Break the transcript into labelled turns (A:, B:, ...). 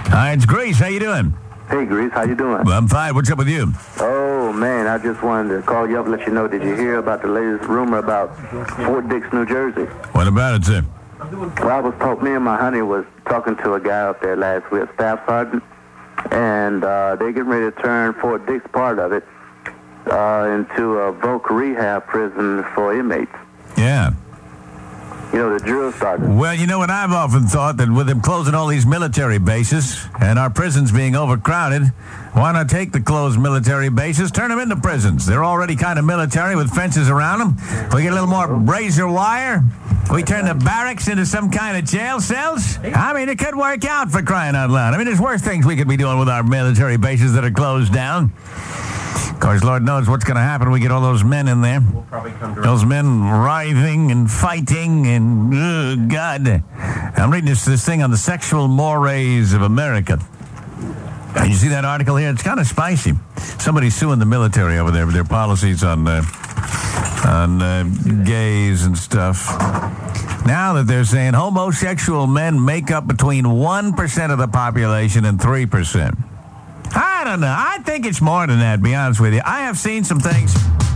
A: Hi, it's Grease. How you doing?
B: Hey, Grease, how you doing?
A: Well, I'm fine. What's up with you?
B: Oh, man, I just wanted to call you up and let you know, did you hear about the latest rumor about Fort Dix, New Jersey?
A: What about it, sir?
B: Well, me and my honey was talking to a guy up there last week, a staff sergeant, and they're getting ready to turn Fort Dix, part of it, into a Volk rehab prison for inmates.
A: Yeah.
B: You know, the drill started.
A: Well, you know what I've often thought, that with them closing all these military bases and our prisons being overcrowded, why not take the closed military bases, turn them into prisons? They're already kind of military with fences around them. We get a little more razor wire. We turn the barracks into some kind of jail cells. I mean, it could work out, for crying out loud. I mean, there's worse things we could be doing with our military bases that are closed down. Of course, Lord knows what's going to happen when we get all those men in there.
C: We'll probably come to
A: Those men writhing and fighting and, God. I'm reading this thing on the sexual mores of America. You see that article here? It's kind of spicy. Somebody's suing the military over there for their policies on gays and stuff. Now that they're saying homosexual men make up between 1% of the population and 3%. I don't know. I think it's more than that, to be honest with you. I have seen some things.